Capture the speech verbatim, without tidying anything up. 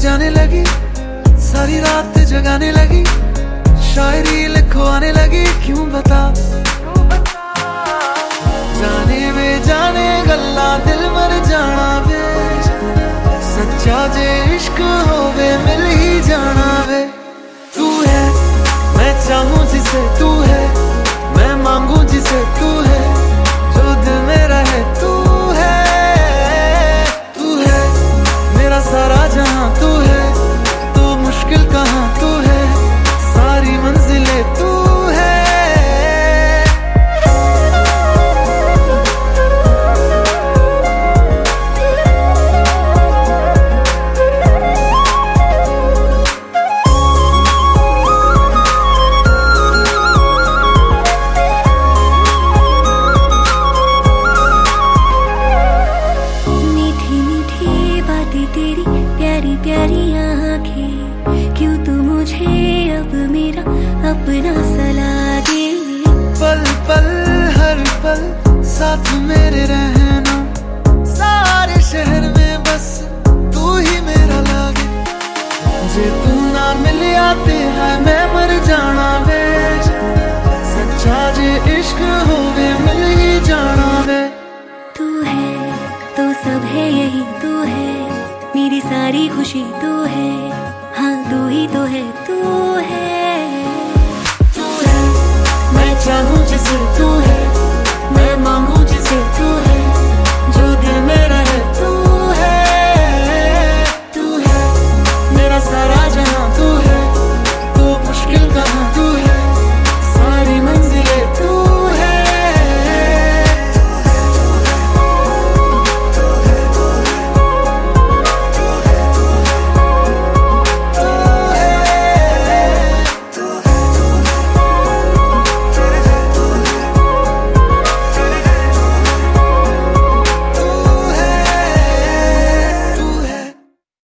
जाने लगी, सारी रात जगाने लगी, शायरी लिखवाने लगी, क्यों बता जाने वे जाने गल्ला दिल मर जाना वे, सच्चा जे इश्क होवे मिल ही जाना वे। तू है मैं चाहूं जिसे तू है, मैं मांगू जिसे तू है, जो दिल मेरा है तू है, तू है मेरा सारा जहां, तू है तो मुश्किल कहां, तू है सारी मंजिलें तू है। तेरी प्यारी प्यारी आँखें, क्यों तू मुझे अब मेरा अपना सा लागे। पल पल हर पल साथ मेरे रहना, सारे शहर में बस तू ही मेरा लागे। जे तू ना मिल आते है मैं मर जाना वे, सच्चा जे इश्क हो वे मिल ही जाना वे। तू है तो सब है यही, तू है मेरी सारी खुशी, तू है हाँ तू ही तो है, तू है, तू है मैं चाहूं जिसे तू है,